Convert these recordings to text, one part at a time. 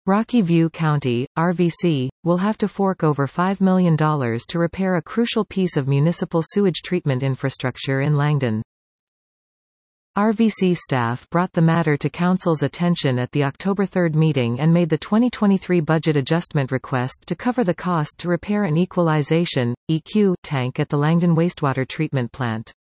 Rocky View County, RVC, will have to fork over $5 million to repair a crucial piece of municipal sewage treatment infrastructure in Langdon. RVC staff brought the matter to Council's attention at the October 3 meeting and made the 2023 budget adjustment request to cover the cost to repair an equalization (EQ) tank at the Langdon wastewater treatment plant.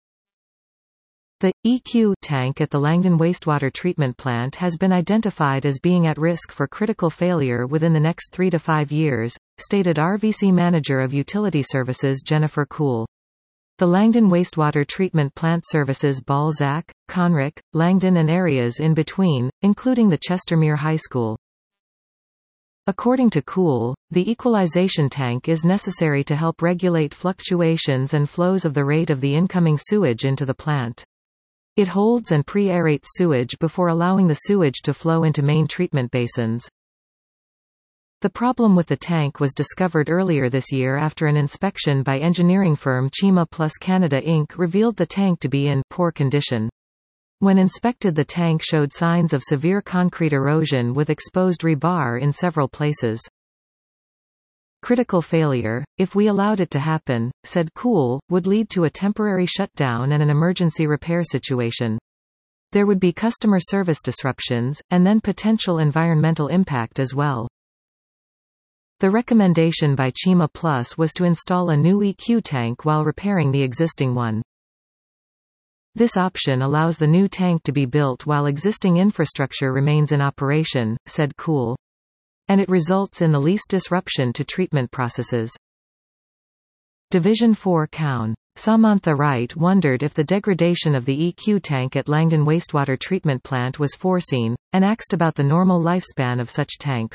The EQ tank at the Langdon wastewater treatment plant has been identified as being at risk for critical failure within the next 3 to 5 years, stated RVC Manager of Utility Services Jennifer Kuhl. The Langdon wastewater treatment plant services Balzac, Conrick, Langdon and areas in between, including the Chestermere High School. According to Kuhl, the equalization tank is necessary to help regulate fluctuations and flows of the rate of the incoming sewage into the plant. It holds and pre-aerates sewage before allowing the sewage to flow into main treatment basins. The problem with the tank was discovered earlier this year after an inspection by engineering firm Chima Plus Canada Inc. revealed the tank to be in poor condition. When inspected, the tank showed signs of severe concrete erosion with exposed rebar in several places. Critical failure, if we allowed it to happen, said Kuhl, would lead to a temporary shutdown and an emergency repair situation. There would be customer service disruptions, and then potential environmental impact as well. The recommendation by Chima Plus was to install a new EQ tank while repairing the existing one. This option allows the new tank to be built while existing infrastructure remains in operation, said Kuhl. And it results in the least disruption to treatment processes. Division 4 Cown. Samantha Wright wondered if the degradation of the EQ tank at Langdon wastewater treatment plant was foreseen, and asked about the normal lifespan of such tanks.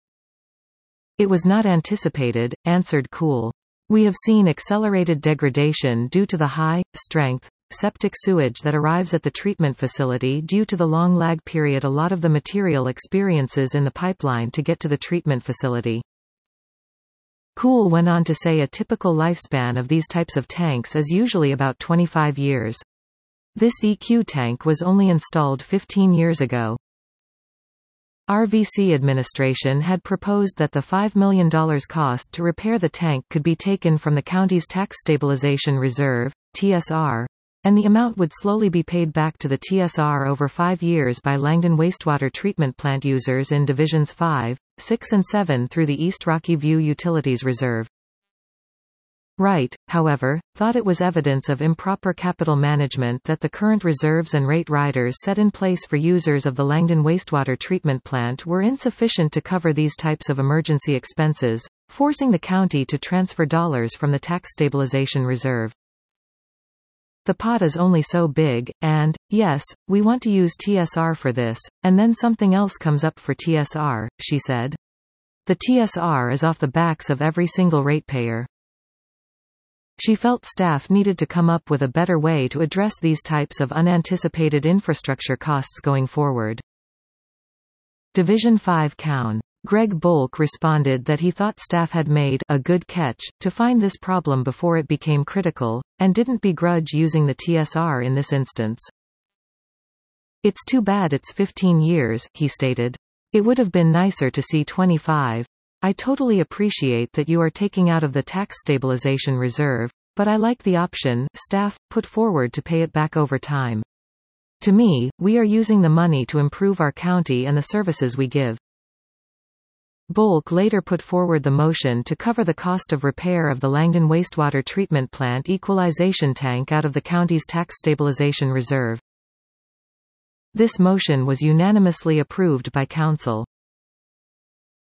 It was not anticipated, answered Kuhl. We have seen accelerated degradation due to the high-strength, septic sewage that arrives at the treatment facility due to the long lag period a lot of the material experiences in the pipeline to get to the treatment facility. Kuhl went on to say a typical lifespan of these types of tanks is usually about 25 years. This EQ tank was only installed 15 years ago. RVC administration had proposed that the $5 million cost to repair the tank could be taken from the county's Tax Stabilization Reserve, TSR, and the amount would slowly be paid back to the TSR over 5 years by Langdon wastewater treatment plant users in Divisions 5, 6 and 7 through the East Rocky View Utilities Reserve. Wright, however, thought it was evidence of improper capital management that the current reserves and rate riders set in place for users of the Langdon wastewater treatment plant were insufficient to cover these types of emergency expenses, forcing the county to transfer dollars from the Tax Stabilization Reserve. The pot is only so big, and, yes, we want to use TSR for this, and then something else comes up for TSR, she said. The TSR is off the backs of every single ratepayer. She felt staff needed to come up with a better way to address these types of unanticipated infrastructure costs going forward. Division 5 Cown. Greg Bolk responded that he thought staff had made a good catch to find this problem before it became critical, and didn't begrudge using the TSR in this instance. It's too bad it's 15 years, he stated. It would have been nicer to see 25. I totally appreciate that you are taking out of the Tax Stabilization Reserve, but I like the option staff put forward to pay it back over time. To me, we are using the money to improve our county and the services we give. Bolk later put forward the motion to cover the cost of repair of the Langdon wastewater treatment plant equalization tank out of the county's Tax Stabilization Reserve. This motion was unanimously approved by Council.